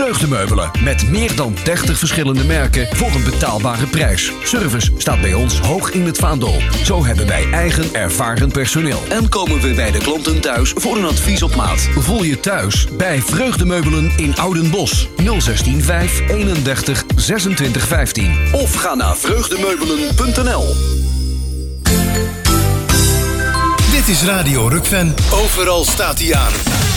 Vreugdemeubelen. Met meer dan 30 verschillende merken voor een betaalbare prijs. Service staat bij ons hoog in het vaandel. Zo hebben wij eigen ervaren personeel. En komen we bij de klanten thuis voor een advies op maat. Voel je thuis bij Vreugdemeubelen in Oudenbosch. 016 5 31 26 15. Of ga naar vreugdemeubelen.nl. Dit is Radio Rukven. Overal staat hij aan.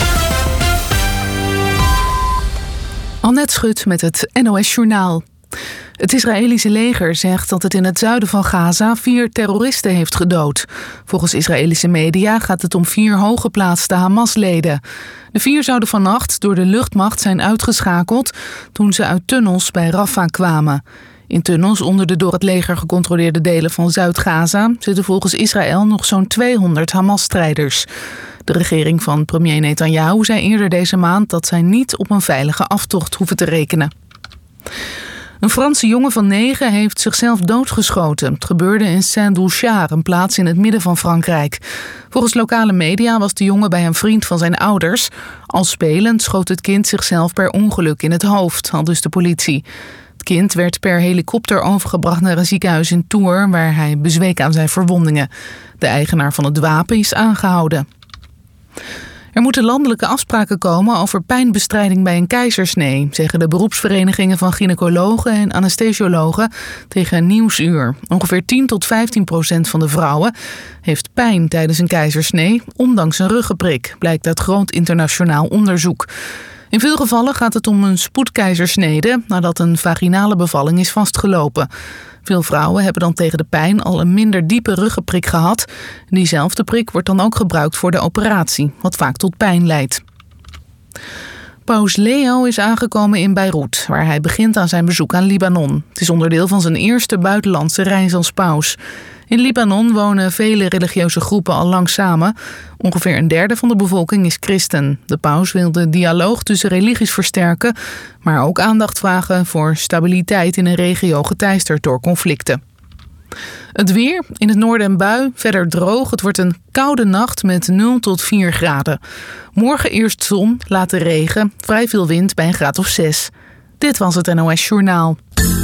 Annette Schut met het NOS Journaal. Het Israëlische leger zegt dat het in het zuiden van Gaza 4 terroristen heeft gedood. Volgens Israëlische media gaat het om 4 hooggeplaatste Hamas-leden. De 4 zouden vannacht door de luchtmacht zijn uitgeschakeld toen ze uit tunnels bij Rafah kwamen. In tunnels onder de door het leger gecontroleerde delen van Zuid-Gaza zitten volgens Israël nog zo'n 200 Hamas-strijders. De regering van premier Netanyahu zei eerder deze maand dat zij niet op een veilige aftocht hoeven te rekenen. Een Franse jongen van 9 heeft zichzelf doodgeschoten. Het gebeurde in Saint-Doulchard, een plaats in het midden van Frankrijk. Volgens lokale media was de jongen bij een vriend van zijn ouders. Al spelend schoot het kind zichzelf per ongeluk in het hoofd, aldus de politie. Het kind werd per helikopter overgebracht naar een ziekenhuis in Tours, waar hij bezweek aan zijn verwondingen. De eigenaar van het wapen is aangehouden. Er moeten landelijke afspraken komen over pijnbestrijding bij een keizersnee, zeggen de beroepsverenigingen van gynaecologen en anesthesiologen tegen Nieuwsuur. Ongeveer 10-15% van de vrouwen heeft pijn tijdens een keizersnee, ondanks een ruggenprik, blijkt uit groot internationaal onderzoek. In veel gevallen gaat het om een spoedkeizersnede nadat een vaginale bevalling is vastgelopen. Veel vrouwen hebben dan tegen de pijn al een minder diepe ruggenprik gehad. Diezelfde prik wordt dan ook gebruikt voor de operatie, wat vaak tot pijn leidt. Paus Leo is aangekomen in Beirut, waar hij begint aan zijn bezoek aan Libanon. Het is onderdeel van zijn eerste buitenlandse reis als paus. In Libanon wonen vele religieuze groepen al lang samen. Ongeveer een derde van de bevolking is christen. De paus wil de dialoog tussen religies versterken, maar ook aandacht vragen voor stabiliteit in een regio geteisterd door conflicten. Het weer, in het noorden een bui, verder droog. Het wordt een koude nacht met 0 tot 4 graden. Morgen eerst zon, later regen, vrij veel wind bij een graad of 6. Dit was het NOS Journaal.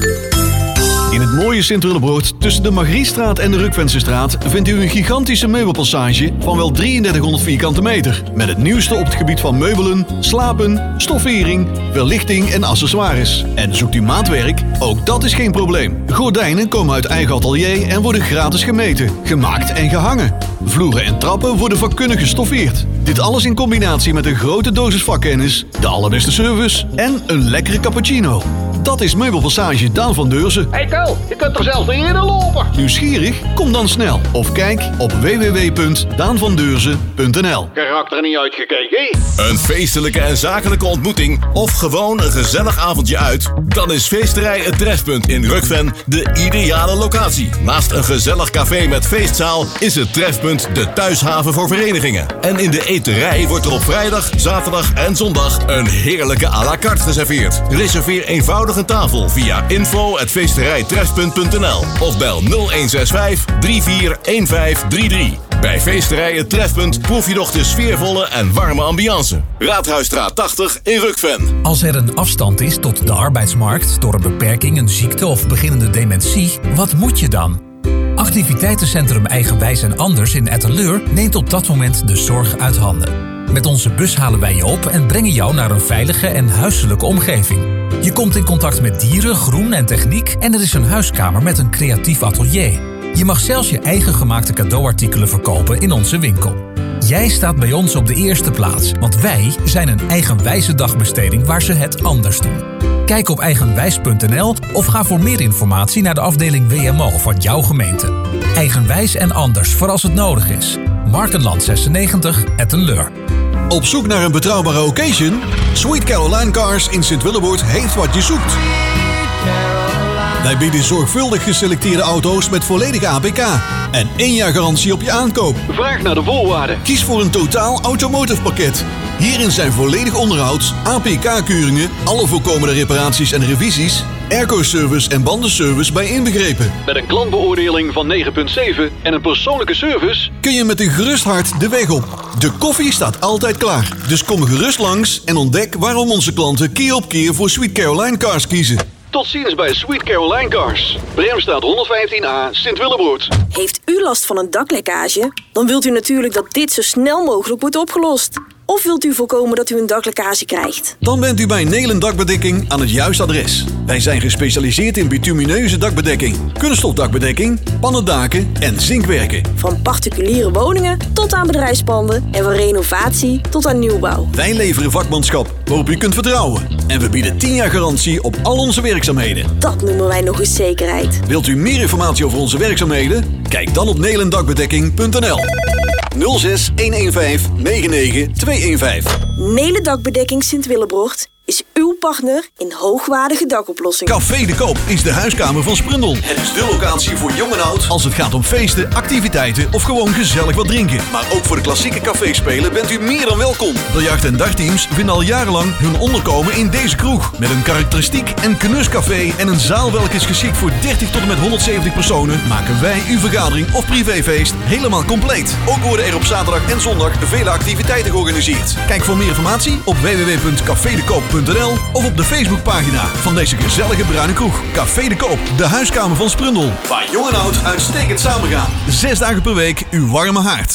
In het mooie Sint-Willebroord, tussen de Margriestraat en de Rukvensestraat, vindt u een gigantische meubelpassage van wel 3300 vierkante meter. Met het nieuwste op het gebied van meubelen, slapen, stoffering, verlichting en accessoires. En zoekt u maatwerk? Ook dat is geen probleem. Gordijnen komen uit eigen atelier en worden gratis gemeten, gemaakt en gehangen. Vloeren en trappen worden vakkundig gestoffeerd. Dit alles in combinatie met een grote dosis vakkennis, de allerbeste service en een lekkere cappuccino. Dat is Meubelpassage Daan van Deurzen. Hey Ko, je kunt toch zelfs niet eerder lopen? Nieuwsgierig? Kom dan snel. Of kijk op www.daanvandeurzen.nl. Geraakt er niet uitgekeken? Een feestelijke en zakelijke ontmoeting of gewoon een gezellig avondje uit? Dan is Feesterij Het Trefpunt in Rukven de ideale locatie. Naast een gezellig café met feestzaal is het Trefpunt de thuishaven voor verenigingen. En in de eterij wordt er op vrijdag, zaterdag en zondag een heerlijke à la carte geserveerd. Reserveer eenvoudig een tafel via info@feesterijtrefpunt.nl of bel 0165 341533. Bij Feesterij Het Trefpunt proef je nog de sfeervolle en warme ambiance. Raadhuisstraat 80 in Rukven. Als er een afstand is tot de arbeidsmarkt door een beperking, een ziekte of beginnende dementie, wat moet je dan? Activiteitencentrum Eigenwijs en Anders in Etteleur neemt op dat moment de zorg uit handen. Met onze bus halen wij je op en brengen jou naar een veilige en huiselijke omgeving. Je komt in contact met dieren, groen en techniek en er is een huiskamer met een creatief atelier. Je mag zelfs je eigen gemaakte cadeauartikelen verkopen in onze winkel. Jij staat bij ons op de eerste plaats, want wij zijn een eigenwijze dagbesteding waar ze het anders doen. Kijk op eigenwijs.nl of ga voor meer informatie naar de afdeling WMO van jouw gemeente. Eigenwijs en Anders voor als het nodig is. Markenland 96, Etteleur. Op zoek naar een betrouwbare occasion? Sweet Caroline Cars in Sint-Willebroord heeft wat je zoekt. Wij bieden zorgvuldig geselecteerde auto's met volledige APK en 1 jaar garantie op je aankoop. Vraag naar de voorwaarden. Kies voor een totaal automotive pakket. Hierin zijn volledig onderhoud, APK-keuringen, alle voorkomende reparaties en revisies, airco-service en bandenservice bij inbegrepen. Met een klantbeoordeling van 9,7 en een persoonlijke service Kun je met een gerust hart de weg op. De koffie staat altijd klaar. Dus kom gerust langs en ontdek waarom onze klanten keer op keer voor Sweet Caroline Cars kiezen. Tot ziens bij Sweet Caroline Cars. Bremstraat 115A, Sint-Willebroord. Heeft u last van een daklekkage? Dan wilt u natuurlijk dat dit zo snel mogelijk wordt opgelost. Of wilt u voorkomen dat u een daklekkage krijgt? Dan bent u bij Nelen Dakbedekking aan het juiste adres. Wij zijn gespecialiseerd in bitumineuze dakbedekking, kunststofdakbedekking, pannendaken en zinkwerken. Van particuliere woningen tot aan bedrijfspanden en van renovatie tot aan nieuwbouw. Wij leveren vakmanschap waarop u kunt vertrouwen. En we bieden 10 jaar garantie op al onze werkzaamheden. Dat noemen wij nog eens zekerheid. Wilt u meer informatie over onze werkzaamheden? Kijk dan op nelendakbedekking.nl 06 115 99 215. Nelen Dakbedekking Sint-Willebroord is uw partner in hoogwaardige dakoplossingen. Café de Koop is de huiskamer van Sprundel. Het is de locatie voor jong en oud als het gaat om feesten, activiteiten of gewoon gezellig wat drinken. Maar ook voor de klassieke caféspelen bent u meer dan welkom. Biljart- en dagteams vinden al jarenlang hun onderkomen in deze kroeg. Met een karakteristiek en knuscafé en een zaal welke is geschikt voor 30 tot en met 170 personen, maken wij uw vergadering of privéfeest helemaal compleet. Ook worden er op zaterdag en zondag vele activiteiten georganiseerd. Kijk voor meer informatie op www.cafedekoop.nl of op de Facebookpagina van deze gezellige bruine kroeg. Café de Koop, de huiskamer van Sprundel. Waar jong en oud uitstekend samengaan. 6 dagen per week uw warme haard.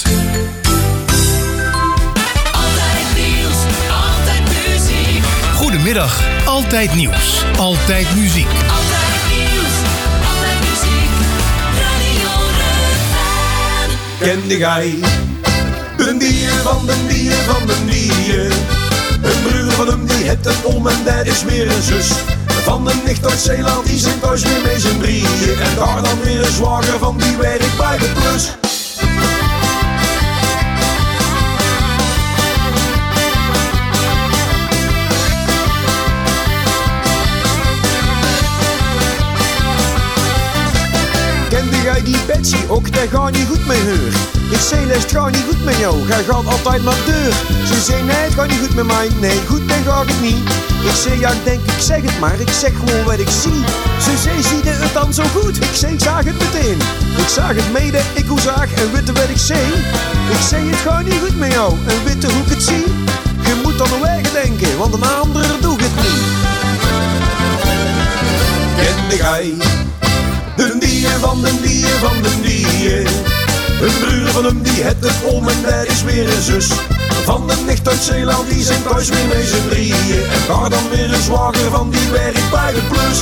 Altijd nieuws, altijd muziek. Goedemiddag, altijd nieuws, altijd muziek. Altijd nieuws, altijd muziek. Radio Rukven. Kende gij de dier van de dier van de dier? Een broer van hem die het een oom en dat is weer een zus. Van een nicht uit Zeeland die zijn thuis weer mee zijn drieën. En daar dan weer een zwager van die werkt bij de plus. Kende jij die Betsy ook, dat gaat niet goed met haar? Ik zei, les, het gaat niet goed met jou, jij gaat altijd maar deur. Ze zei, nee, het gaat niet goed met mij, nee, goed, dan gaat het niet. Ik zei, ja, ik denk, ik zeg het maar, ik zeg gewoon wat ik zie. Ze zei, zie je het dan zo goed? Ik zei, ik zag het meteen. Ik zag het mede, ik hoe zag en witte wat ik zei. Ik zei, het gaat niet goed met jou, en witte hoe ik het zie. Je moet dan een weg denken, want een ander doet het niet. Kende gij de dier van de dier van de dier? Een broer van hem die het een oom en dat is weer een zus. Van de nicht uit Zeeland die zijn thuis weer mee zijn drieën. En daar dan weer een zwager van die werkt bij de plus.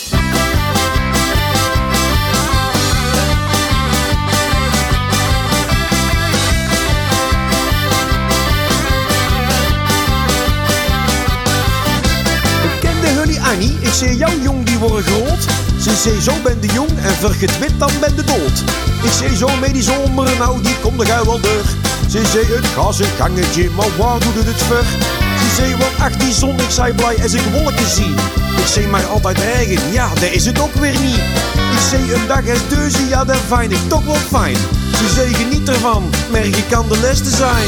Kende jullie Annie? Ik zei, jouw jong die worden groot. Ze zei, zo ben de jong en vergeet wit, dan ben de dood. Ik zei, zo met die zomer, nou die komt er gauw wel door. Ze zei, het gaat zijn gangetje, maar waar doet het ver? Ze zei, wat ach die zon, ik zei blij als ik wolken zie. Ik zei, maar altijd regen, ja, dat is het ook weer niet. Ik zei, een dag is deuze, ja, dat vind ik toch wel fijn. Ze zei, geniet ervan, merk kan de les te zijn.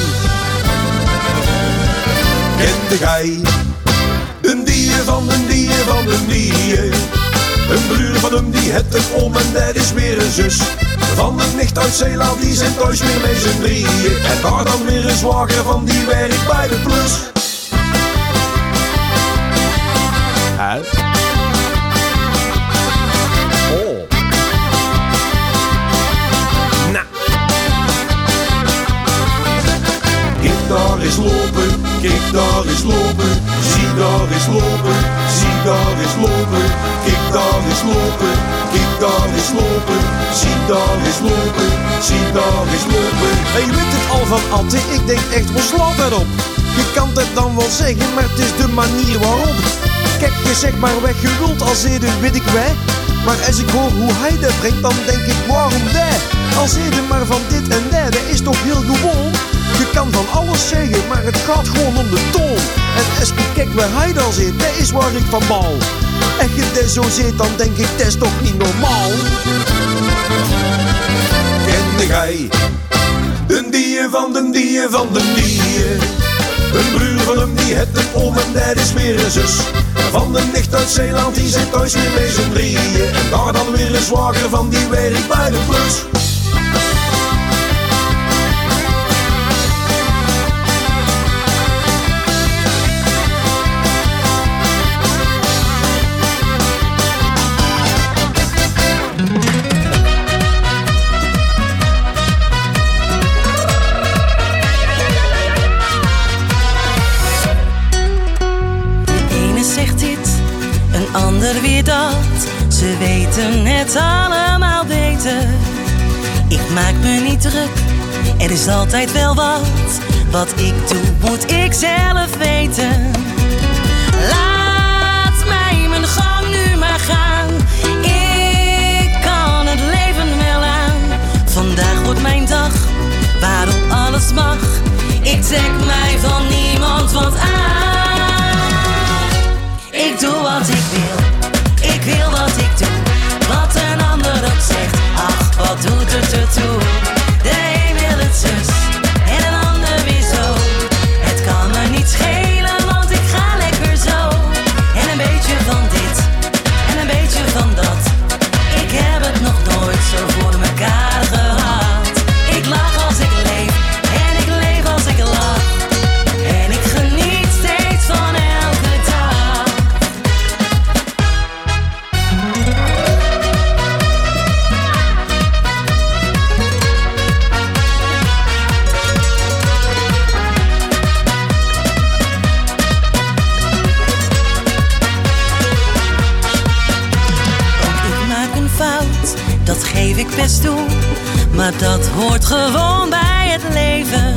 Kende gij een dier van een dier van een dier? Een broer van hem die het een oom en dat is weer een zus. Van een nicht uit Zeeland die zijn thuis weer mee zijn drieën. En daar dan weer een zwager van die werkt bij de plus. Oh. Nou. Kijk daar eens lopen, kijk daar eens lopen. Zie daar eens lopen, zie daar eens lopen. Kijk daar eens lopen, kijk daar eens lopen. Zie daar eens lopen, zie daar eens lopen. Hey, je weet het al van Atte, ik denk echt, wat slaat dat op? Je kan het dan wel zeggen, maar het is de manier waarop. Kijk, je zegt maar weg, je wilt als heden, weet ik wij. Maar als ik hoor hoe hij dat brengt, dan denk ik, waarom dat? Als heden maar van dit en dat is toch heel gewoon? Je kan van alles zeggen, maar het gaat gewoon om de toon. En als ik kijk waar hij dan zit, dat is waar ik van baal. En je dat zo zit, dan denk ik, dat is toch niet normaal? Kende gij de dier van de dier van de dier? Een broer van hem die heeft een oom en dat is weer een zus. Van de nicht uit Zeeland die zit thuis weer met z'n drieën. En daar dan weer een zwager van die werkt bij de plus. Ander weer dat, ze weten het allemaal beter. Ik maak me niet druk, er is altijd wel wat ik doe moet ik zelf weten. Laat mij mijn gang nu maar gaan, ik kan het leven wel aan. Vandaag wordt mijn dag, waarop alles mag. Ik trek mij van niemand wat aan. Ik doe wat ik wil wat ik doe. Wat een ander ook zegt, ach wat doet het ertoe. De een wil het zus en een ander weer zo. Het kan me niet schelen, want ik ga lekker zo. En een beetje van dit en een beetje van dat. Ik heb het nog nooit zo voor mekaar gehad. Ik lach als ik leef en ik leef als ik lach. En ik geniet steeds van elke dag. Dat geef ik best toe, maar dat hoort gewoon bij het leven.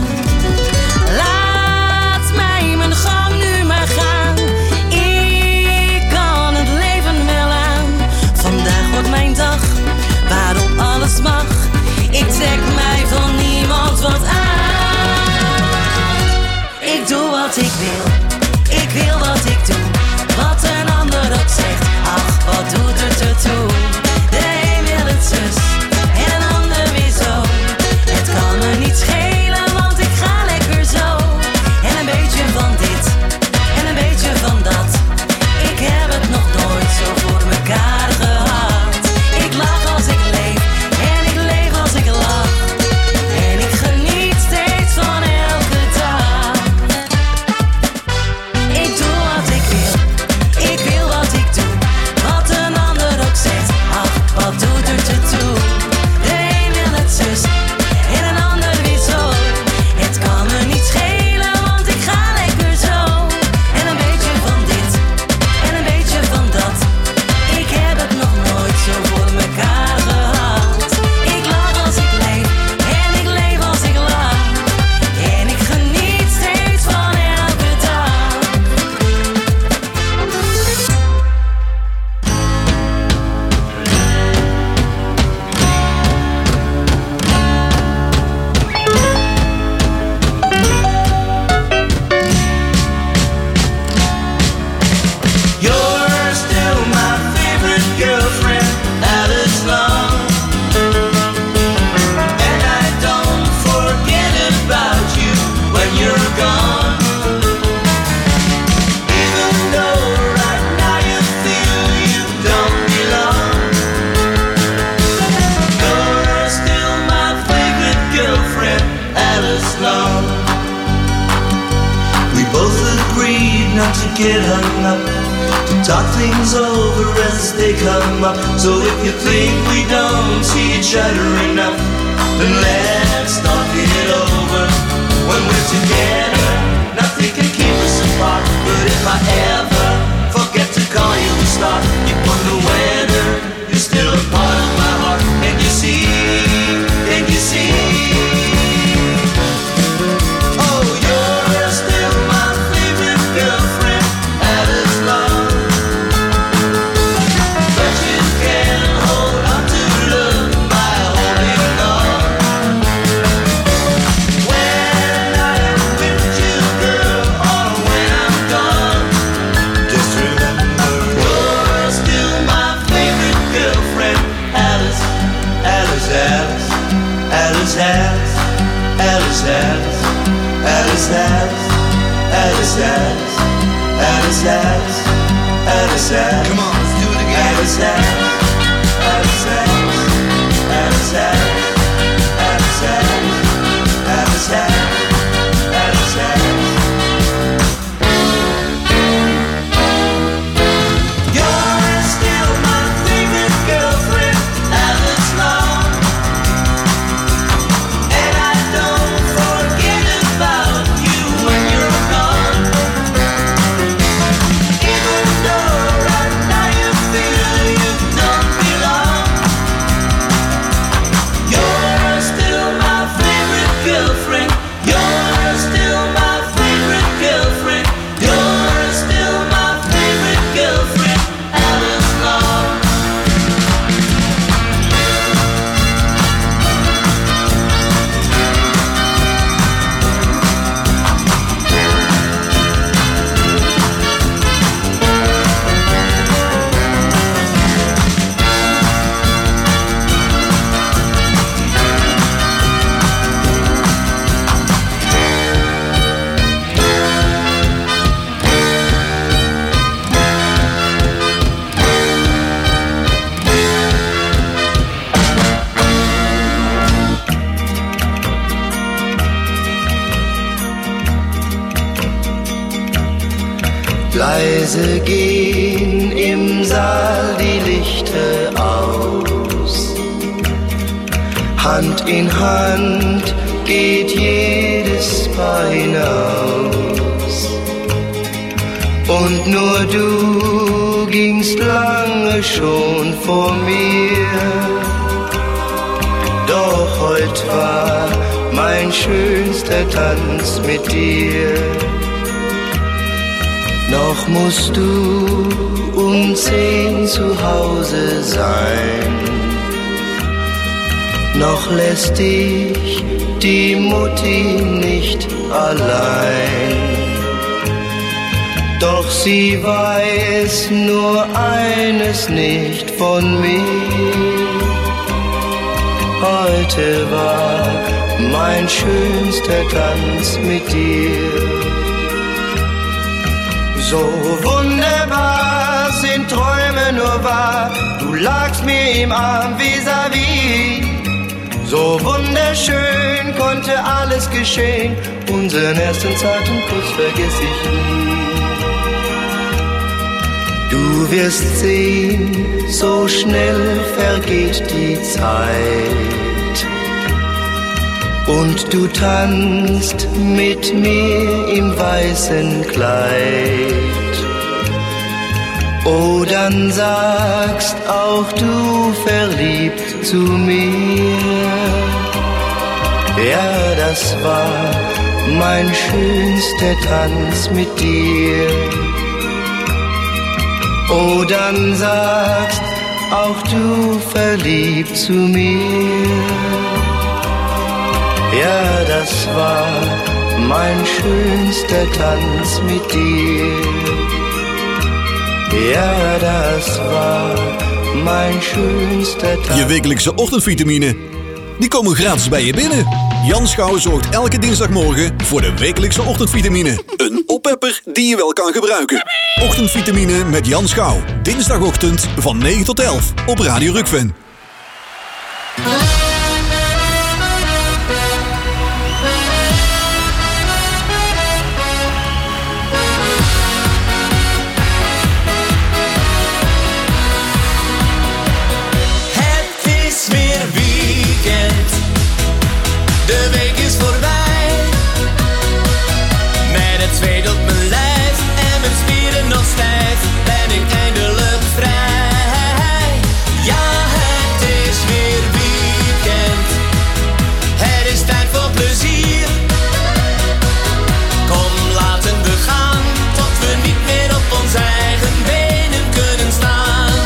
Laat mij mijn gang nu maar gaan, ik kan het leven wel aan. Vandaag wordt mijn dag, waarop alles mag. Ik trek mij van niemand wat aan. Ik doe wat ik wil wat ik doe. Wat een ander ook zegt, ach wat doet het ertoe. Zus en een ander weer zo. Het kan me niet schelen, want ik ga lekker zo. En een beetje van dit en een beetje van dat. Ik heb het nog nooit zo voor mekaar gehad. Ik lach als ik leef en ik leef als ik lach. En ik geniet steeds van elke dag. Ik doe wat ik wil wat ik doe. Wat een ander ook zegt, ach wat doet het ertoe. De een wil het zus en een ander weer zo. Het kan me niet schelen, want ik ga lekker zo. En een beetje van dit en een beetje van dat. Ik heb het nog nooit zo voor mekaar gehad. Ik lach als ik leef en ik leef als ik lach. En ik geniet steeds van elke dag. You're still my favorite girlfriend, Alice Long. And I don't forget about you when you're gone. Even though right now you feel you don't belong. You're still my favorite girlfriend, Alice Long. We both agreed not to get hung up, to talk things over as they come up. So if you think we don't see each other enough, then let's talk it over. When we're together, nothing can keep us apart. But if I ever forget to call you a star, you wonder whether you're still a part of my heart. And you see, oh, you're still my favorite girlfriend, Alice Long. But you can hold on to love by holding on. When I am with you, girl, or when I'm gone, Having sex. Come on, let's do it again. Having sex. Having sex. Having sex. Having sex. Having sex. Having sex. You're still my favorite girlfriend, Alice Long. And I don't forget about you when you're gone. Even though right now you feel you don't belong. You're still my favorite girlfriend. You're still my favorite girlfriend. You're still my favorite girlfriend, Alice Long. Leise gehen im Saal die Lichter aus. Hand in Hand geht jedes Paar hinaus. Und nur du gingst lange schon vor mir. Doch heut war mein schönster Tanz mit dir. Noch musst du um 10 zu Hause sein. Noch lässt dich die Mutti nicht allein. Doch sie weiß nur eines nicht von mir. Heute war mein schönster Tanz mit dir. So wunderbar sind Träume nur wahr, du lagst mir im Arm vis-à-vis. So wunderschön konnte alles geschehen, unseren ersten zarten Kuss vergiss ich nie. Du wirst sehen, so schnell vergeht die Zeit. Und du tanzt mit mir im weißen Kleid. Oh, dann sagst auch du verliebt zu mir. Ja, das war mein schönster Tanz mit dir. Oh, dann sagst auch du verliebt zu mir. Ja, das war mein schönster Tanz mit dir. Ja, das war mijn schönste tanz. Je wekelijkse ochtendvitamine, die komen gratis bij je binnen. Jan Schouw zorgt elke dinsdagmorgen voor de wekelijkse ochtendvitamine. Een oppepper die je wel kan gebruiken. Ochtendvitamine met Jan Schouw. Dinsdagochtend van 9 tot 11 op Radio Rukven. De week is voorbij, met het zweet op mijn lijf en mijn spieren nog stijf, ben ik eindelijk vrij. Ja, het is weer weekend, het is tijd voor plezier. Kom, laten we gaan, tot we niet meer op onze eigen benen kunnen staan.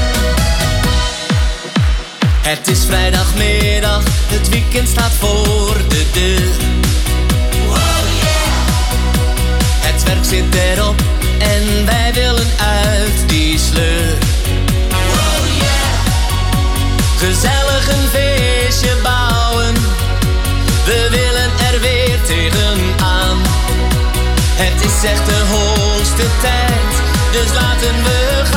Het is vrijdagmiddag, het weekend staat voor de deur. Oh yeah. Het werk zit erop en wij willen uit die sleur. Oh yeah. Gezellig een feestje bouwen, we willen er weer tegenaan. Het is echt de hoogste tijd, dus laten we gaan.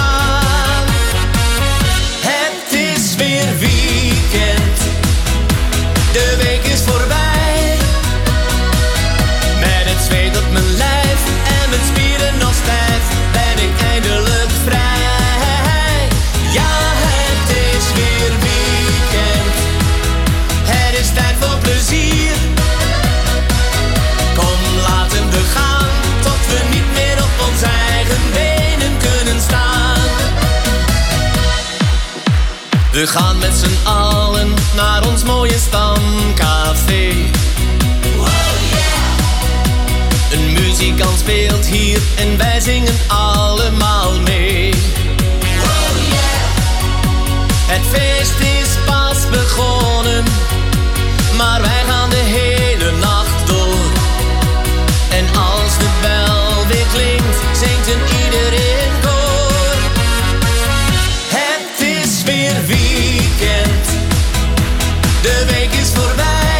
We gaan met z'n allen naar ons mooie stamcafé. Wow, yeah. Een muzikant speelt hier en wij zingen allemaal mee. Wow, yeah. Het feest is pas begonnen, maar wij gaan de hele nacht door. En als de bel weer klinkt, zingt een ieder in koor. Het is weer weekend, de week is voorbij.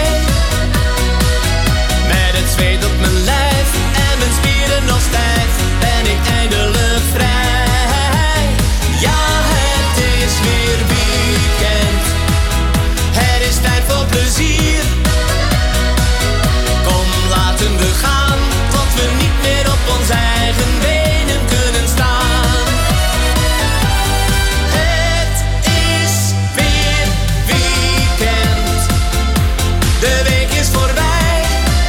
Met het zweet op mijn lijf en mijn spieren nog stijf, ben ik eindelijk vrij. Ja, het is weer weekend, het is tijd voor plezier. Kom, laten we gaan, tot we niet meer op ons eigen benen kunnen staan. Het is weer weekend, de week is voorbij.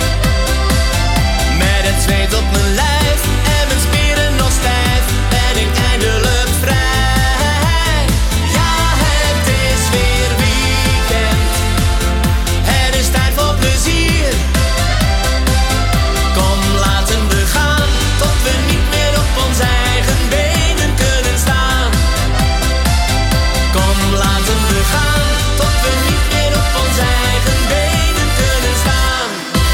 Met het zweet op mijn lijf en mijn spieren nog stijf, ben ik eindelijk vrij. Ja, het is weer weekend, het is tijd voor plezier. Kom, laten we gaan, tot we niet meer op ons eigen benen kunnen staan. Kom, laten we gaan, tot we niet meer op ons eigen benen kunnen staan.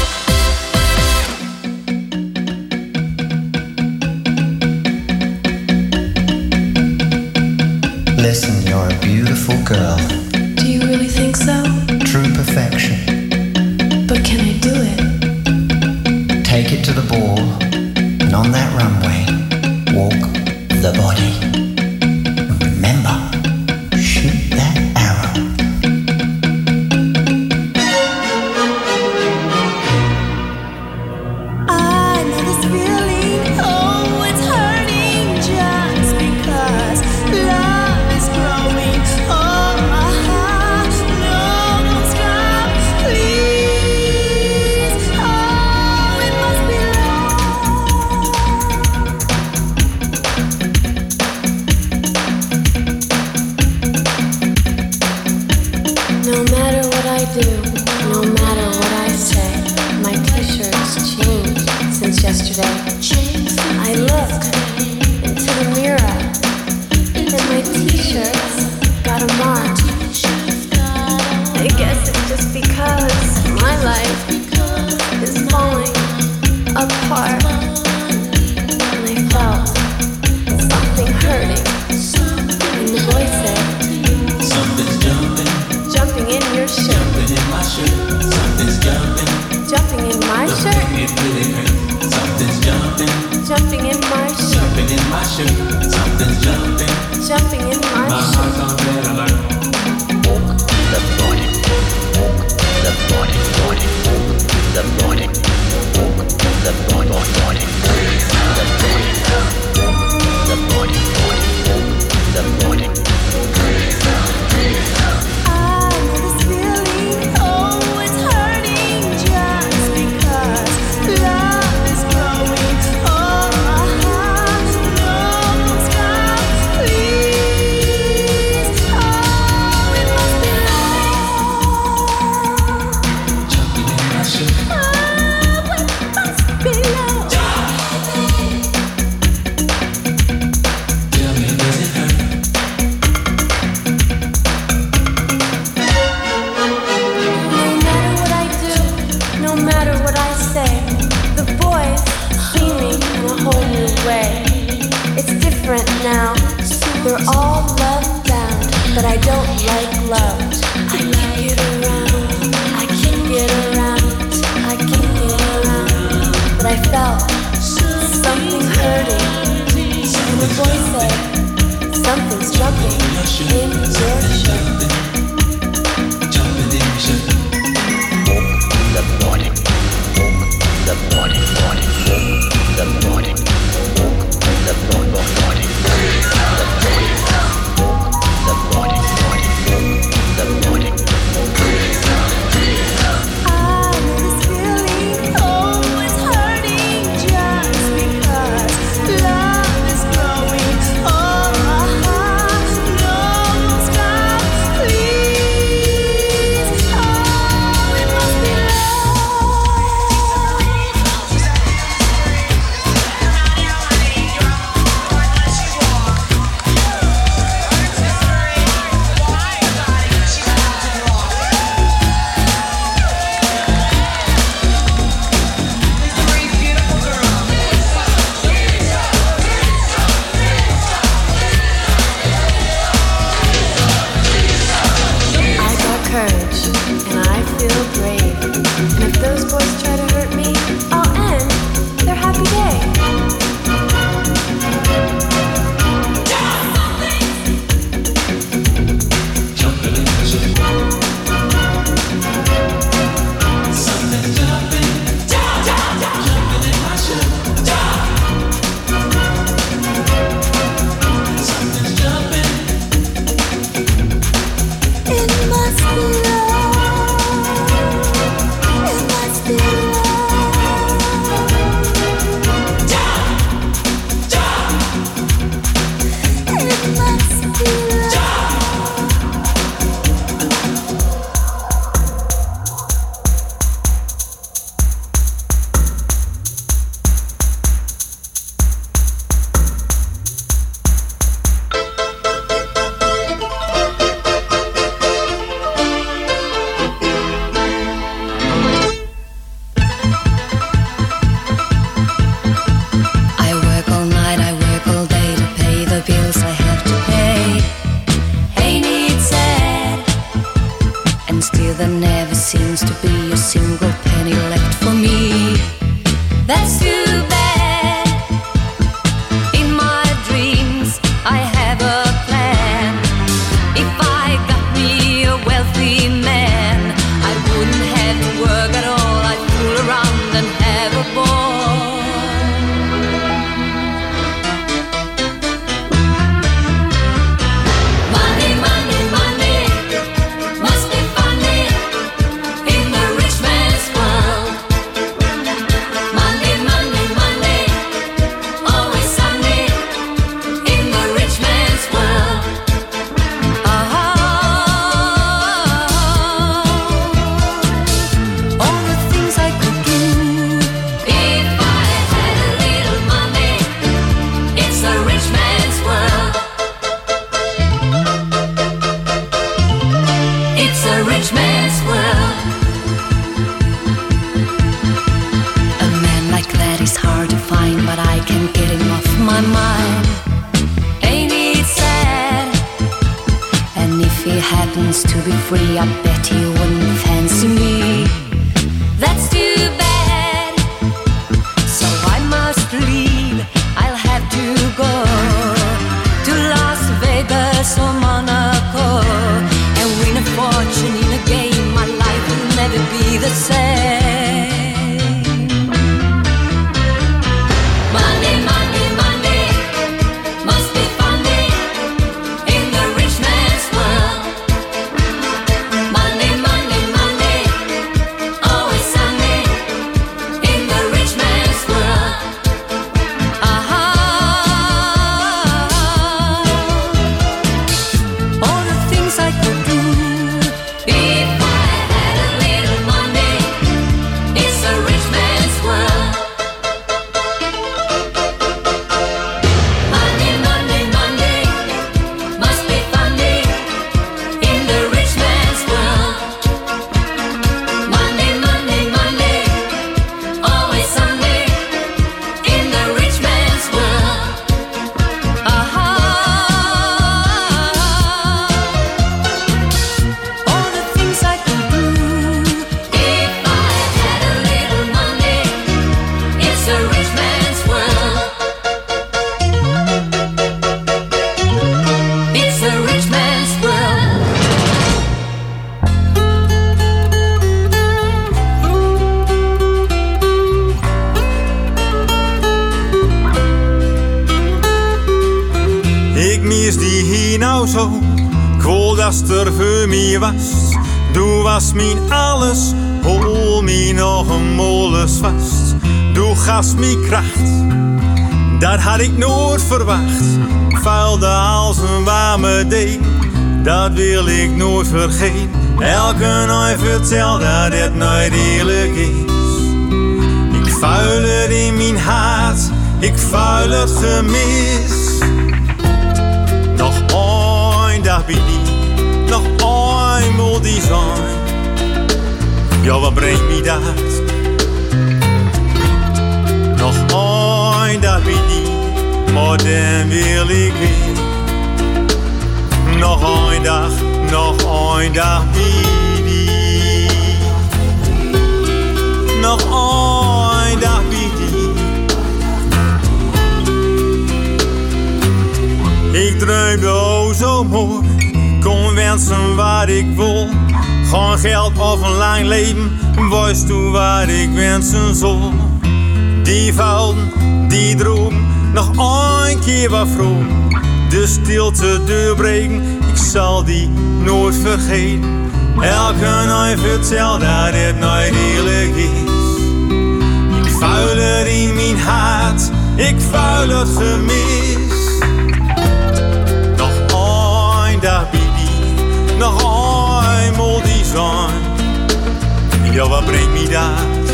Listen, you're a beautiful girl. Do you really think so? True perfection. But can I do it? Take it to the ball, and on that runway, walk the body. And remember, shoot that arrow. I know this feeling, oh, it's hurting just because love is growing. Oh, no, don't stop, please. Oh, it must be No matter what I do, no matter what I say, my t-shirts changed since yesterday. I look into the mirror and my t-shirts got a mark. I guess it's just because my life is falling apart. And I felt something hurting. And the voice said, something's jumping in your shirt. jumping in my shirt. Something's jumping. Jumping in my shirt. It really hurts. Something's jumping. Jumping in my shirt. Jumping in my shirt. Something's jumping. Jumping in my My shirt. heart's on red alert. Walk the body, walk the body, body, walk the body, walk the body, body, walk the body, walk the body, body, walk the body. I know this feeling, oh, it's hurting just because love is growing. Oh, no, don't stop, please. Oh, it must be love. Jumping in my shirt. Oh, it must be love. Tell me, does it hurt? No matter what I do, no matter what I say, the boys see me in a whole new way. It's different now. They're all love bound, but I don't like love. I can't get around. I can't get around. I can't get around. But I felt something hurting, and the voice said, something's jumping in your shirt. Jumping in your shirt. Walk the body, walk the body, body, walk the body, walk the body, body, walk the body, walk the body, body, walk the body. I know this feeling, oh, it's hurting just because love is growing. Oh, no, don't stop, seems to be a single penny left for me. That's too bad. In my dreams I have a plan. If I got me a wealthy man, I wouldn't have to work at all. I'd fool around and have a ball. Money, money, money must be funny in the rich man's world. Money, money, money, always sunny in the rich man's world. All the things I could do if I had a little money. It's a rich man's world. It's a rich man's world. A man like that is hard to find, but I can't get him off my mind. Ain't it sad? And if he happens to be free, I bet he wouldn't fancy me. That's too bad. So I must leave. I'll have to go to Las Vegas or Monaco and win a fortune in a game. My life will never be the same. Money, money, money must be funny in the rich man's world. Money, money, money, always sunny in the rich man's world. All the things I could do if I had a little money. It's a rich man's world. Money, money, money must be funny in the rich man's world. Money, money, money, always sunny in the rich man's world. All the things I could do if I had a little money. It's a rich man's world. It's a rich man's world. Ik mis die hier nou zo. Ik wil dat er voor mij was. Du was mijn alles, hol mij nog een molens vast. Du gast mij kracht, dat had ik nooit verwacht. Vuilde als een warme deeg, dat wil ik nooit vergeten. Elke nooit vertelt dat het nooit eerlijk is. Ik vuil het in mijn hart, ik vuil het gemis. Nog een dag bij die, nog eenmaal die zon. Ja, wat brengt mij dat? Nog een dag bij die, maar dan wil ik weer. Nog een dag bij die. Nog een dag bij die. Ik droomde oh zo mooi, kon wensen wat ik wil. Gewoon geld of een lang leven, was toen wat ik wensen zal. Die velden, die droom, nog een keer wat vroeg. De stilte doorbreken, ik zal die nooit vergeten. Elke nooit vertelt dat het nooit eerlijk is. Ik vuil het in mijn hart, ik vuil het gemis. Dag bij die, nog eenmaal die zon. Ja, wat brengt mij dat?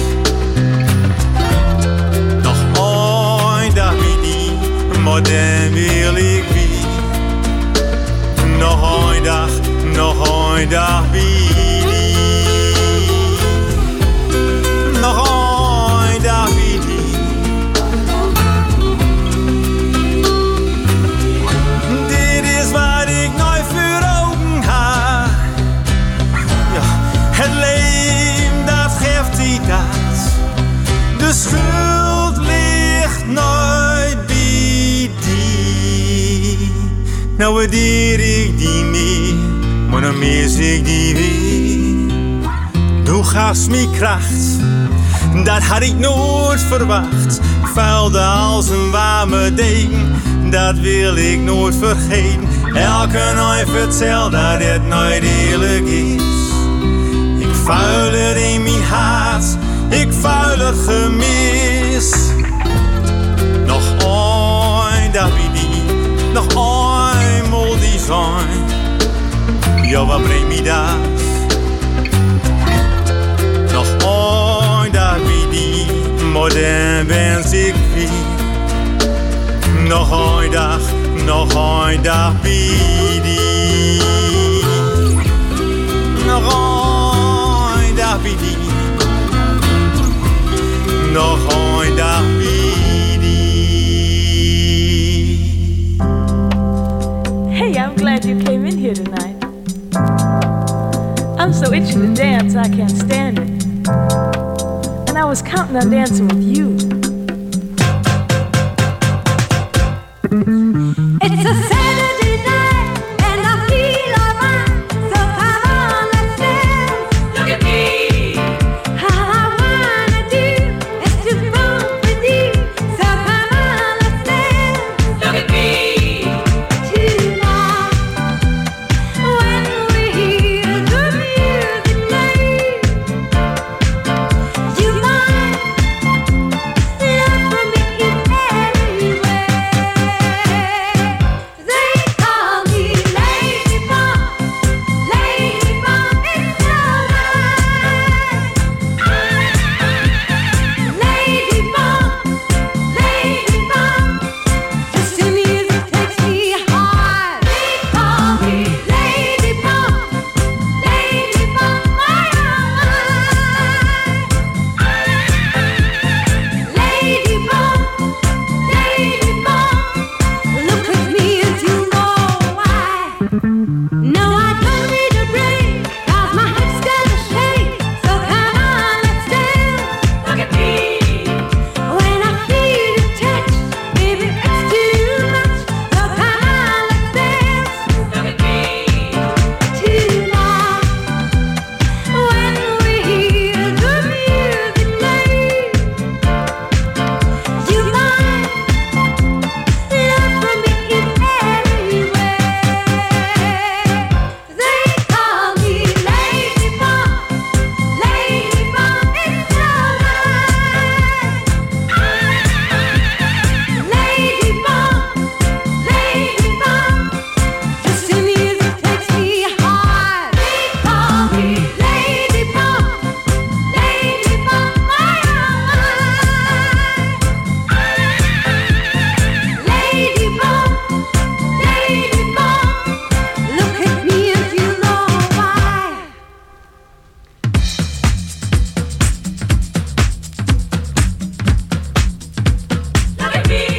Nog een dag bij die, maar dan wil ik weer. Nog een dag bij die. Nog een dag bij die. schuld ligt nooit bij die. Nou waardeer ik die meer, maar dan mis ik die weer. Du gafst me kracht, dat had ik nooit verwacht. Vuilde als een warme deken, dat wil ik nooit vergeten. Elke nooit vertel dat het nooit eerlijk is. Ik vuil het in mijn hart, ik vuil het gemis. Nog ooit dat wie die, nog eenmaal die zijn. Ja, wat brengt me dat? Nog ooit dat wie die, maar dan wens ik weer. Nog een dag wie die. Nog een dag wie die. Nog een dag wie die. Hey, I'm glad you came in here tonight. I'm so itchy to dance, I can't stand it. And I was counting on dancing with you. It's a Saturday night and I feel alright. So come on, let's dance. Look at me. All I wanna do is to bump with you. So come on, let's dance. Look at me. Tonight, when we hear the music play, you might love for me in any way. They call me Lady Bomb, Lady Bomb, it's alright. Lady Bomb, just the music takes me high. They call me Lady Bomb, Lady Bomb, my Lady Bomb, look at me and you know why. No, I don't need a break, 'cause my hips gonna shake. So come on, let's dance. Look at me. When I feel your touch, baby, it's too much. So come on, let's dance. Look at me. Tonight, when we hear the music play, you might love for me in any way. They call me Lady Bomb, Lady Bomb, it's alright. Lady Bomb, just the music takes me high. They call me Lady Bomb, my Lady Bomb, look at me and you know why. Look at me.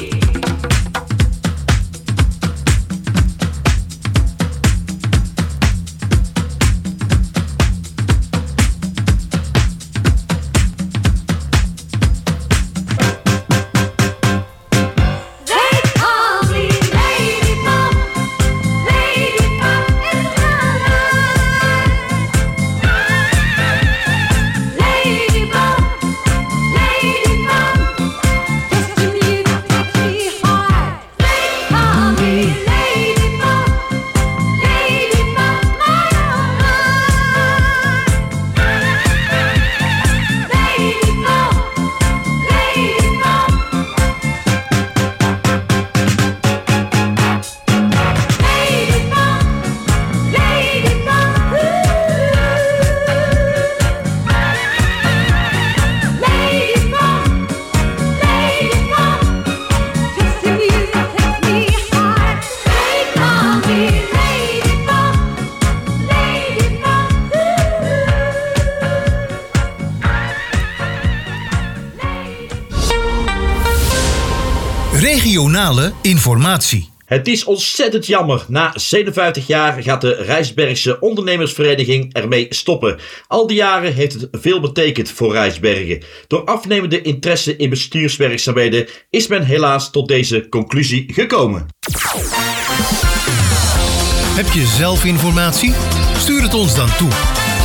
They call me Lady Bomb, it's alright. Lady Bomb, just the music takes me high. They call me Lady Bomb, my Lady Bomb. Regionale informatie. Het is ontzettend jammer. Na 57 jaar gaat de Rijsbergse ondernemersvereniging ermee stoppen. Al die jaren heeft het veel betekend voor Rijsbergen. Door afnemende interesse in bestuurswerkzaamheden is men helaas tot deze conclusie gekomen. Heb je zelf informatie? Stuur het ons dan toe.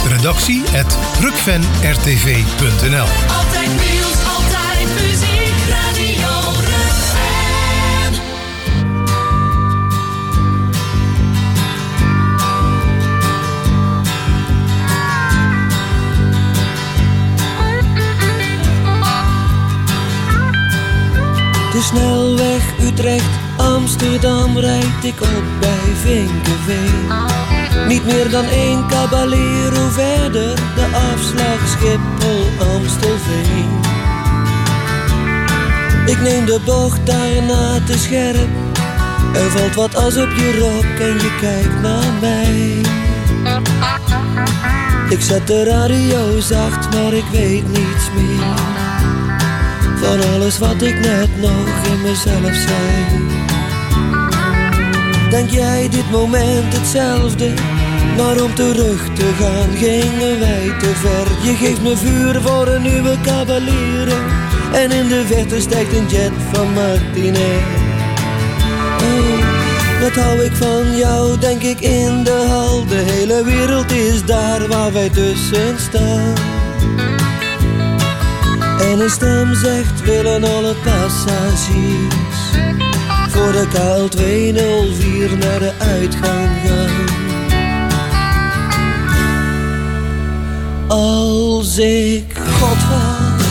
redactie@rukvenrtv.nl. Altijd nieuws, altijd muziek, Radio Rukven. De snelweg Utrecht-Amsterdam rijd ik op bij Vinkeveen. Niet meer dan 1 Caballero verder, de afslag Schiphol-Amstelveen. Ik neem de bocht daarna te scherp. Er valt wat as op je rok en je kijkt naar mij. Ik zet de radio zacht, maar ik weet niets meer van alles wat ik net nog in mezelf zei. Denk jij dit moment hetzelfde? Maar om terug te gaan gingen wij te ver. Je geeft me vuur voor een nieuwe Caballero en in de verte stijgt een jet van Martinair. Oh, wat hou ik van jou, denk ik in de hal. De hele wereld is daar waar wij tussen staan. En een stem zegt, willen alle passagiers voor de KL 204 naar de uitgang gaan. Als ik God was,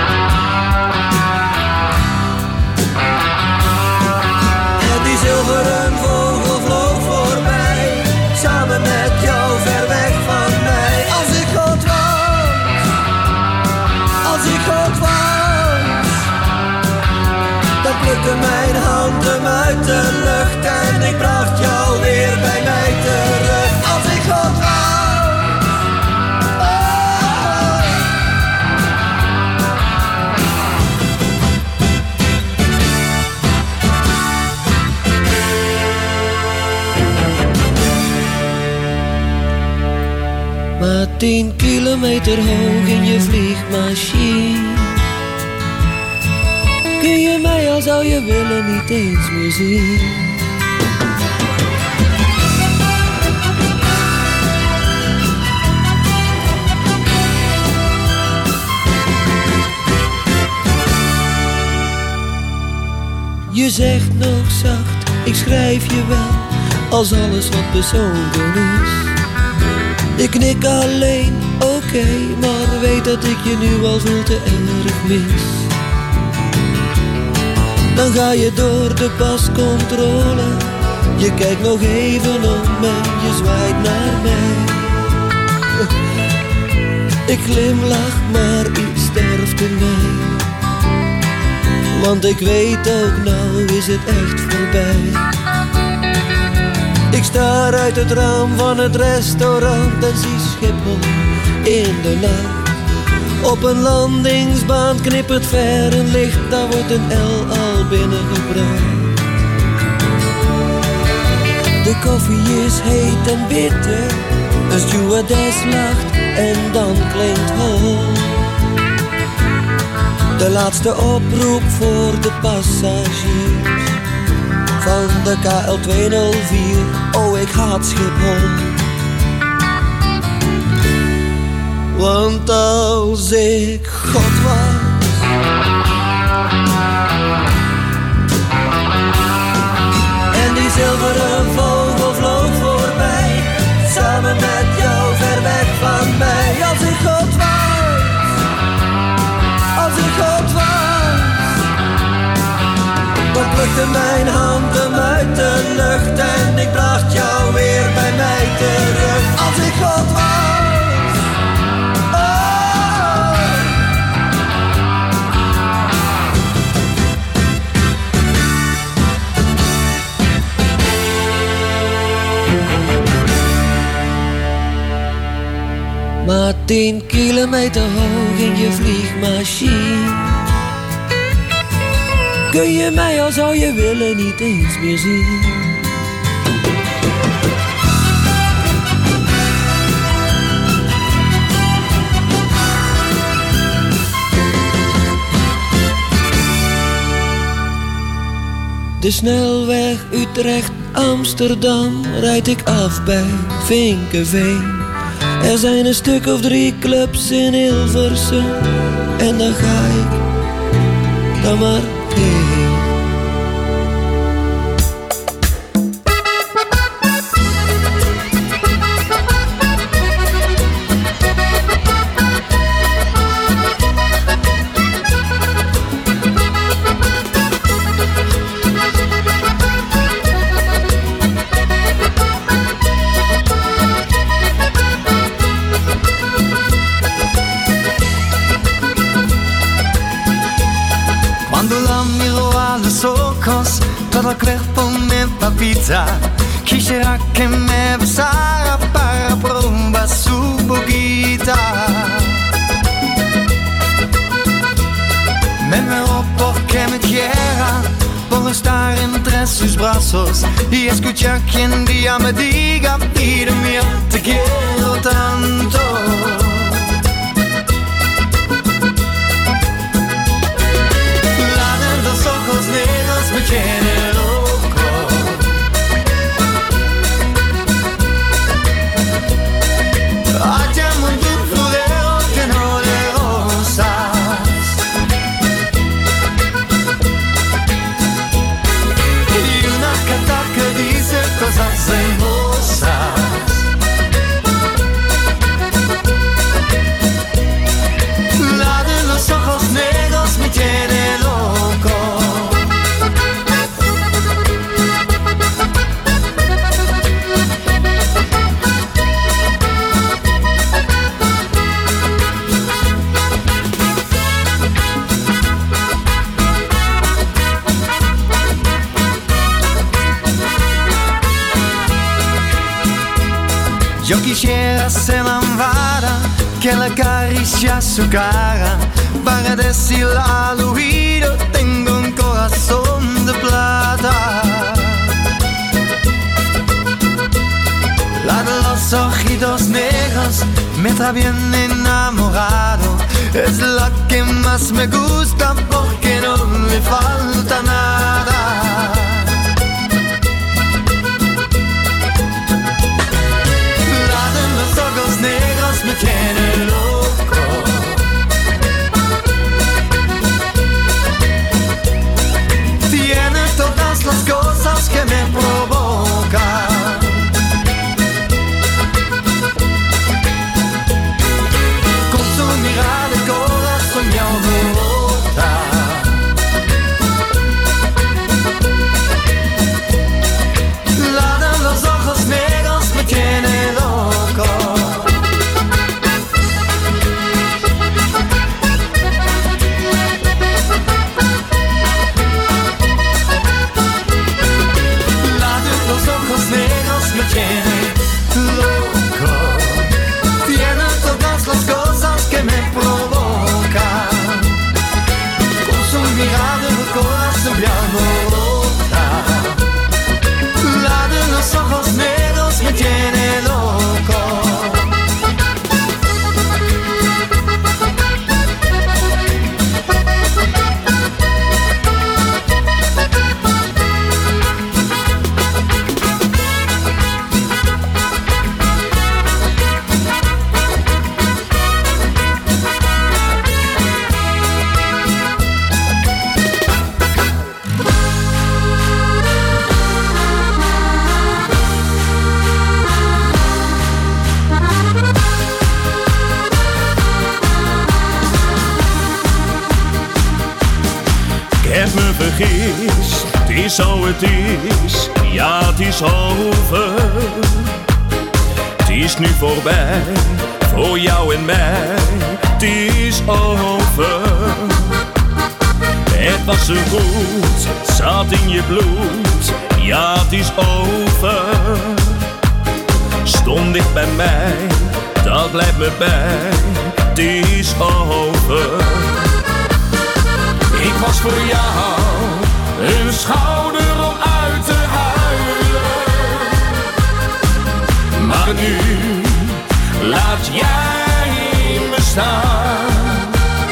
en die zilveren vogel vloog voorbij, samen met jou ver weg van mij. Als ik God was, als ik God was, dan plukte mijn hand hem uit de lucht en ik bracht jou weer bij mij terug. Als ik God was. Maar 10 kilometer hoog in je vliegmachine kun je mij al zou je willen niet eens meer zien. Je zegt nog zacht, ik schrijf je wel, als alles wat bezonken is. Ik knik alleen, oké, maar weet dat ik je nu al veel te erg mis. Dan ga je door de pascontrole, je kijkt nog even om en je zwaait naar mij. Ik glimlach, maar iets sterft in mij. Want ik weet ook, nou is het echt voorbij. Ik staar uit het raam van het restaurant en zie Schiphol in de nacht. Op een landingsbaan knippert ver een licht, daar wordt een L al binnengebracht. De koffie is heet en bitter, een stewardess lacht en dan klinkt hol. De laatste oproep voor de passagiers van de KL 204, oh ik haat Schiphol. Want als ik God was, en die zilveren vogel vloog voorbij, samen met jou ver weg van mij. Als ik God was, als ik God was, dan plukte mijn hand hem uit de lucht en ik bracht jou weer bij mij terug. Als ik God was. Maar 10 kilometer hoog in je vliegmachine kun je mij al zou je willen niet eens meer zien. De snelweg Utrecht-Amsterdam rijd ik af bij Vinkeveen. Er zijn een stuk of 3 clubs in Hilversum en dan ga ik dan maar heen. Todo cuerpo me palpita. Quisiera que me besara para probar su boquita. Me muero porque me quiera, por estar entre sus brazos y escuchar que un día me diga, vida mía, te quiero tanto. La de los ojos negros me tiene loco. Allá un florero lleno de rosas y una carta que dice cosas hermosas. La de los ojos negros me tiene loco. Yo quisiera ser la almohada que le acaricia su cara para decirle al oído, tengo un corazón de plata. La de los ojitos negros me trae bien enamorado, es la que más me gusta porque no le falta nada. Los ojos negros me tienen loco. Tiene todas las cosas que me provocan. Con su mirada el corazón me alborota. La de los ojos negros me tiene loco. La de los ojos negros me tiene loco. Tiene todas las cosas que me provocan. Con su mirada el corazón me alborota. La de los ojos negros me tiene loco. Ik heb me vergist, het is zo het is, ja het is over. Het is nu voorbij, voor jou en mij, het is over. Het was zo goed, zat in je bloed, ja het is over. Stond dicht bij mij, dat blijft me bij, het is over. Ik was voor jou een schouder om uit te huilen. Maar nu laat jij me staan.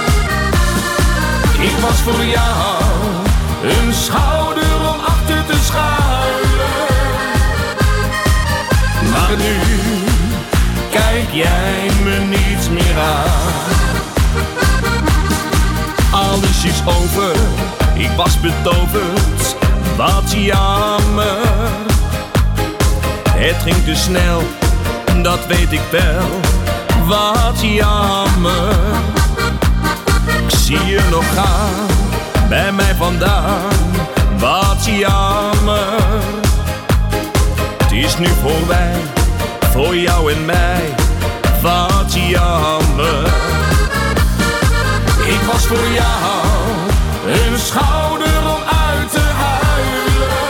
Ik was voor jou een schouder om achter te schuilen. Maar nu kijk jij me niet meer aan. Alles is over, ik was betoverd, wat jammer. Het ging te snel, dat weet ik wel, wat jammer. Ik zie je nog gaan, bij mij vandaan, wat jammer. Het is nu voorbij, voor jou en mij, wat jammer. Ik was voor jou een schouder om uit te huilen.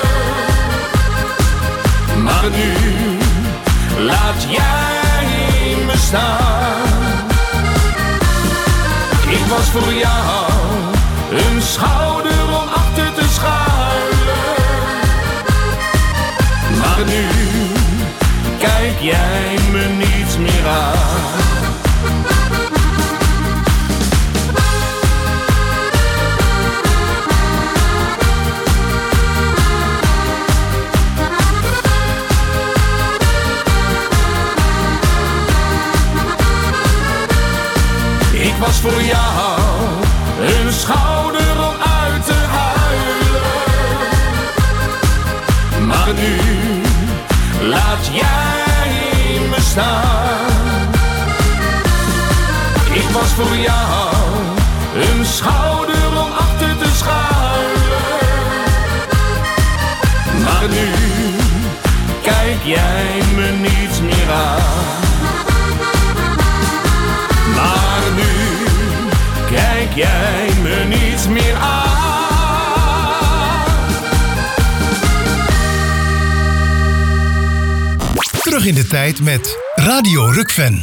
Maar nu laat jij me staan. Ik was voor jou een schouder om achter te schuilen. Maar nu kijk jij me niet meer aan. Ik was voor jou een schouder om uit te huilen. Maar nu laat jij me staan. Ik was voor jou een schouder om achter te schuilen. Maar nu kijk jij me niet meer aan. Maar nu kijk jij me niet meer aan. Terug in de tijd met Radio Rukven.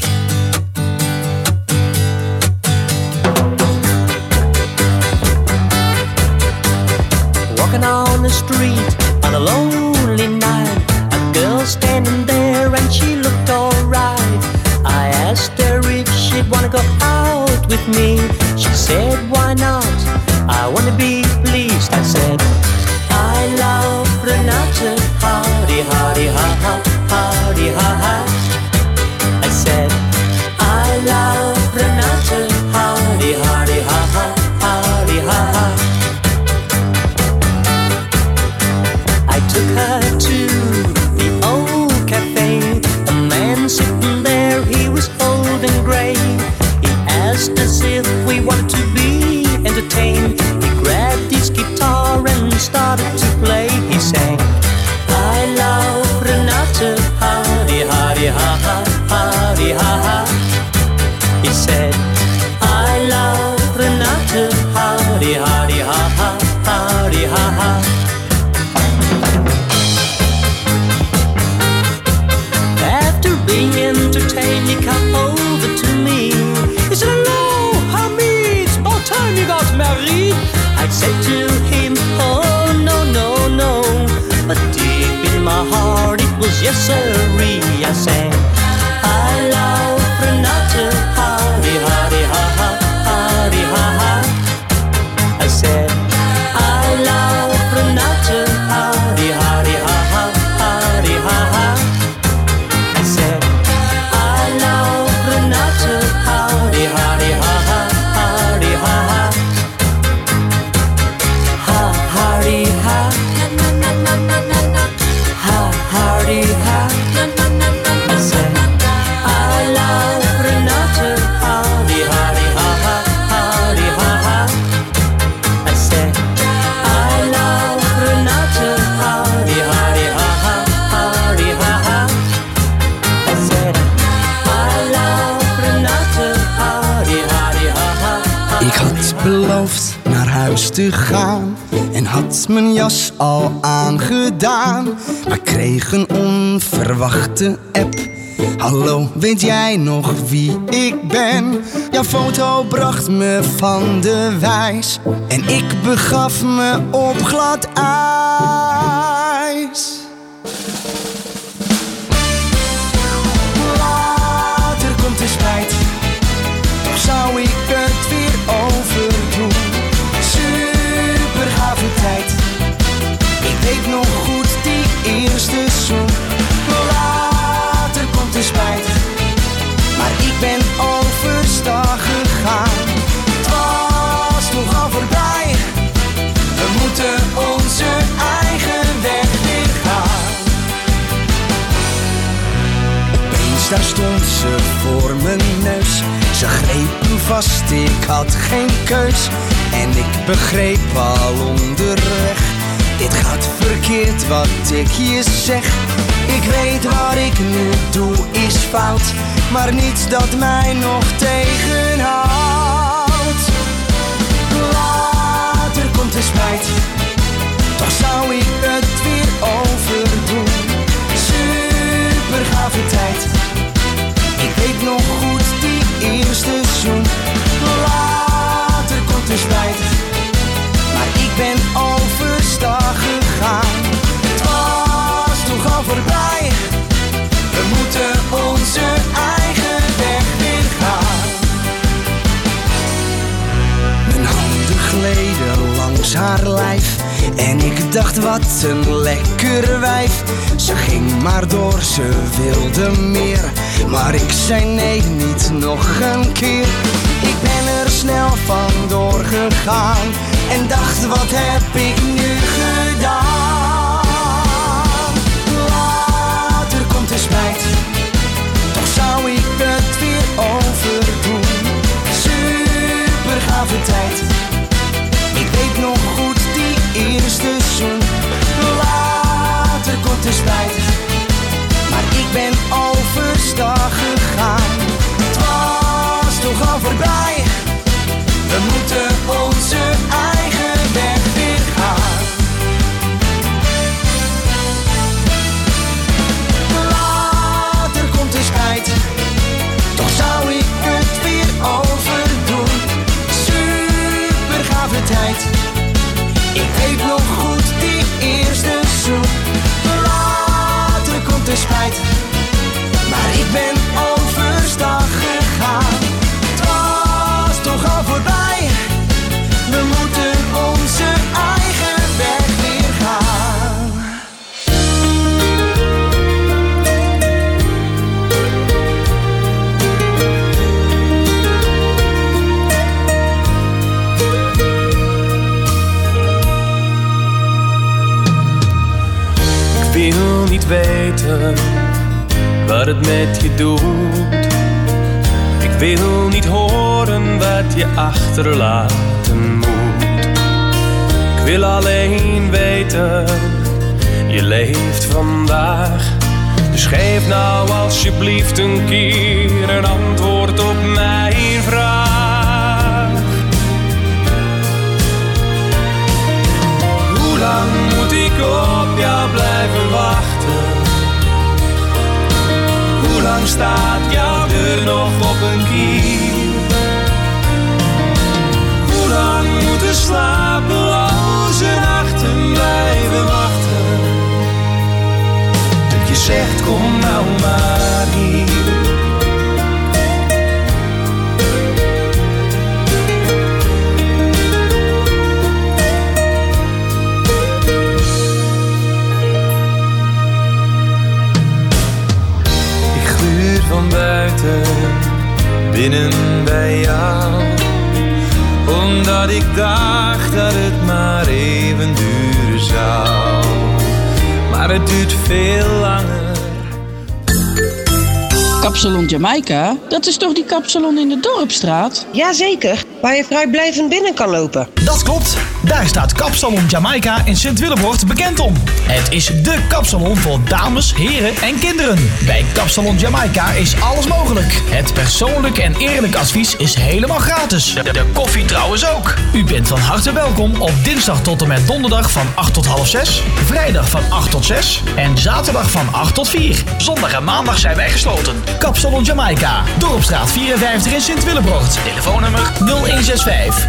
Walking on the street on a lonely night, a girl standing there and she looked alright. I asked her if she'd wanna go out with me. She said, why not? I wanna be pleased. I said, I love Renate, hardy, hardy, ha, ha, hardy, ha, ha. I said, I love Renate, hardy, hardy, ha, ha, hardy, ha, ha. I took her to the old cafe. A man sitting there, he was old and grey. He asked us if we wanted to be entertained. He grabbed his guitar and started to play. He sang, I love Renate, hardy, hardy, ha, ha, hardy, ha, ha. He said, I love Renate, hardy, hardy, ha, ha, hardy, ha, ha. After being entertained, he come over to me. He said, hello, honey, it's about time you got married. I said to him, oh, no, no, no. But deep in my heart, it was yes, sirree. I sang, I love Renate, hardy, hardy, ha, ha, hardy, ha, ha. I said, I love Renate, hardy, hardy, ha, ha, hardy, ha, ha. I said, I love Renate, hardy, hardy, ha, ha, hardy, ha, ha. Ha, hardy, ha. Ha, hardy, ha. I said, I love Renate, hardy, hardy, ha, ha, hardy, ha, ha. I said, I love Renate, hardy, hardy, ha, ha, hardy, ha, ha. I said, I love Renate, hardy, hardy, ha, ha. Ik had beloofd naar huis te gaan en had mijn jas al aangedaan, maar kreeg een onverwachte app Hallo, weet jij nog wie ik ben? Jouw foto bracht me van de wijs en ik begaf me op glad ijs. Later komt de spijt, toch zou ik het weer overdoen. Super gave tijd, ik weet nog goed die eerste zoen. Later komt de spijt, maar ik ben overstag gegaan. Het was toch al voorbij, we moeten onze eigen weg weer gaan. Opeens daar stond ze voor mijn neus, ze greep me vast, ik had geen keus. En ik begreep al onderweg, dit gaat verkeerd wat ik je zeg. Ik weet wat ik nu doe is fout, maar niets dat mij nog tegenhoudt. Later komt de spijt, toch zou ik het weer overdoen. Super gave tijd, ik weet nog goed die eerste zoen. Later komt de spijt, maar ik ben overstag gegaan. Het was toch al voorbij, we moeten onze eigen weg weer gaan. Mijn handen gleden langs haar lijf en ik dacht wat een lekker wijf. Ze ging maar door, ze wilde meer, maar ik zei nee, niet nog een keer. Ik ben er snel vandoor gegaan en dacht wat heb ik nu gedaan. Later komt de spijt, toch zou ik het weer overdoen. Super gave tijd, ik weet nog goed die eerste zoen. Later komt de spijt, maar ik ben overstag gegaan. Het was toch al voorbij, we moeten onze eigen weg weer gaan. Later komt de spijt, toch zou ik het weer overdoen. Super gave tijd, ik weet nog goed die eerste zoen. Later komt de spijt, maar ik ben overstag gegaan. Het was toch al voorbij, we moeten onze eigen weg weer gaan. Ik wil niet weten wat het met je doet. Ik wil niet horen wat je achterlaten moet. Ik wil alleen weten, je leeft vandaag. Dus geef nou alsjeblieft een keer een antwoord op mijn vraag. Hoe lang moet ik op jou blijven wachten? Hoe lang staat jouw deur nog op een kier? Hoe lang moeten slapeloze nachten blijven wachten? Dat je zegt kom nou maar hier. Van buiten, binnen bij jou. Omdat ik dacht dat het maar even duren zou. Maar het duurt veel langer. Kapsalon Jamaica, dat is toch die kapsalon in de Dorpstraat? Jazeker, waar je vrijblijvend binnen kan lopen. Dat klopt. Daar staat Kapsalon Jamaica in Sint-Willebroort bekend om. Het is dé kapsalon voor dames, heren en kinderen. Bij Kapsalon Jamaica is alles mogelijk. Het persoonlijk en eerlijk advies is helemaal gratis. De koffie trouwens ook. U bent van harte welkom op dinsdag tot en met donderdag van 8 tot half 6, vrijdag van 8 tot 6 en zaterdag van 8 tot 4. Zondag en maandag zijn wij gesloten. Kapsalon Jamaica, Dorpstraat 54 in Sint-Willebroort. Telefoonnummer 0165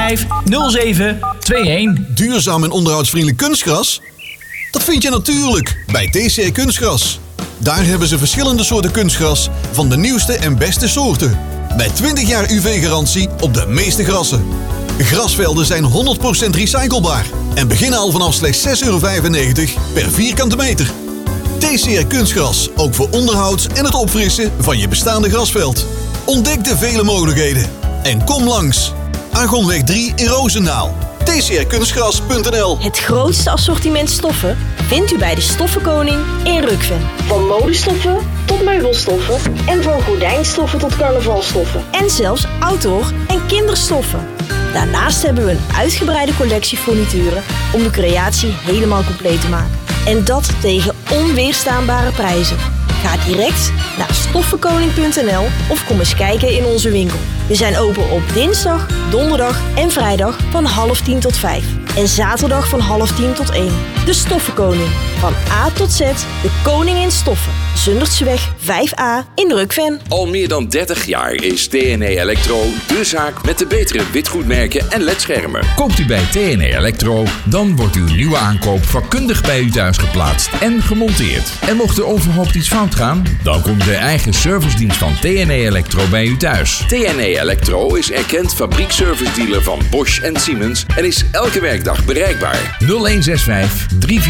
3507 21. Duurzaam en onderhoudsvriendelijk kunstgras? Dat vind je natuurlijk bij TCR Kunstgras. Daar hebben ze verschillende soorten kunstgras van de nieuwste en beste soorten. Met 20 jaar UV-garantie op de meeste grassen. Grasvelden zijn 100% recyclebaar en beginnen al vanaf slechts €6,95 per vierkante meter. TCR Kunstgras, ook voor onderhoud en het opfrissen van je bestaande grasveld. Ontdek de vele mogelijkheden en kom langs. Argonweg 3 in Roosendaal. tcrkunstgras.nl. Het grootste assortiment stoffen vindt u bij de Stoffenkoning in Rukven. Van modestoffen tot meubelstoffen en van gordijnstoffen tot carnavalstoffen. En zelfs outdoor- en kinderstoffen. Daarnaast hebben we een uitgebreide collectie furnituren om de creatie helemaal compleet te maken. En dat tegen onweerstaanbare prijzen. Ga direct naar stoffenkoning.nl of kom eens kijken in onze winkel. We zijn open op dinsdag, donderdag en vrijdag van 9:30 tot 5. En zaterdag van 9:30 tot 1. De Stoffenkoning. Van A tot Z, de koning in stoffen. Zundertseweg 5A in Rukven. Al meer dan 30 jaar is TNE Electro de zaak met de betere witgoedmerken en ledschermen. Koopt u bij TNE Electro, dan wordt uw nieuwe aankoop vakkundig bij u thuis geplaatst en gemonteerd. En mocht er overhoop iets fout gaan, dan komt de eigen servicedienst van TNE Electro bij u thuis. TNE Electro is erkend fabriekservice-dealer van Bosch en Siemens en is elke werkdag bereikbaar. 0165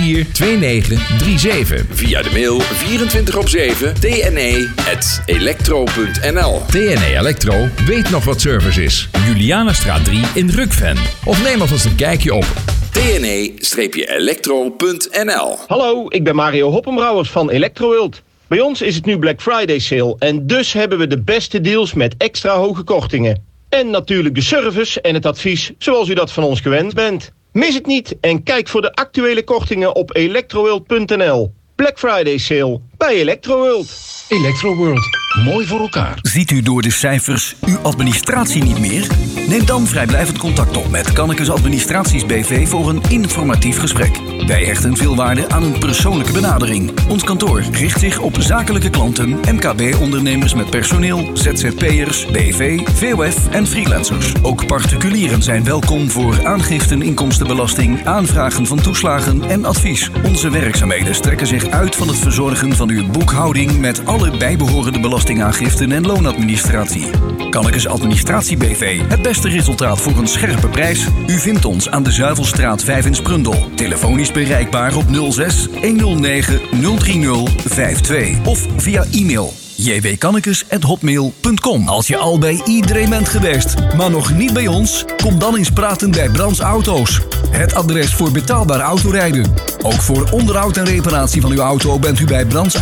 342937. Via de mail 24/7 tne@electro.nl. TNE Electro weet nog wat service is. Julianastraat 3 in Rukven. Of neem alvast een kijkje op tne-electro.nl. Hallo, ik ben Mario Hoppenbrouwers van Electroworld. Bij ons is het nu Black Friday sale en dus hebben we de beste deals met extra hoge kortingen. En natuurlijk de service en het advies zoals u dat van ons gewend bent. Mis het niet en kijk voor de actuele kortingen op electroworld.nl. Black Friday sale bij Electroworld. Electroworld, mooi voor elkaar. Ziet u door de cijfers uw administratie niet meer? Neem dan vrijblijvend contact op met Kannekes Administraties BV voor een informatief gesprek. Wij hechten veel waarde aan een persoonlijke benadering. Ons kantoor richt zich op zakelijke klanten, MKB-ondernemers met personeel, ZZP'ers, BV, VOF en freelancers. Ook particulieren zijn welkom voor aangiften, inkomstenbelasting, aanvragen van toeslagen en advies. Onze werkzaamheden strekken zich uit van het verzorgen van uw boekhouding met alle bijbehorende belastingaangiften en loonadministratie. Kannekes Administratie BV, het beste resultaat voor een scherpe prijs. U vindt ons aan de Zuivelstraat 5 in Sprundel. Telefonisch bereikbaar op 06 109 030 52 of via e-mail jwkannekes@hotmail.com. Als je al bij iedereen bent geweest, maar nog niet bij ons, kom dan eens praten bij Brands Auto's. Het adres voor betaalbaar autorijden. Ook voor onderhoud en reparatie van uw auto bent u bij Brands